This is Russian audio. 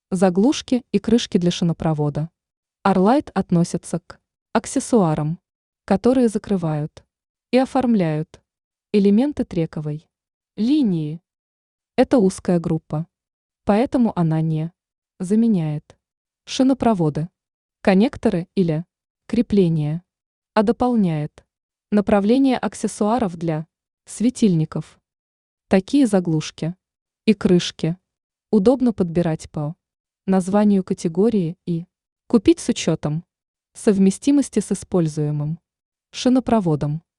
Заглушки и крышки для шинопровода. Арлайт относятся к аксессуарам, которые закрывают и оформляют элементы трековой линии. Это узкая группа, поэтому она не заменяет шинопроводы, коннекторы или крепления, а дополняет направление аксессуаров для светильников. Такие заглушки и крышки удобно подбирать по названию категории и купить с учетом совместимости с используемым шинопроводом.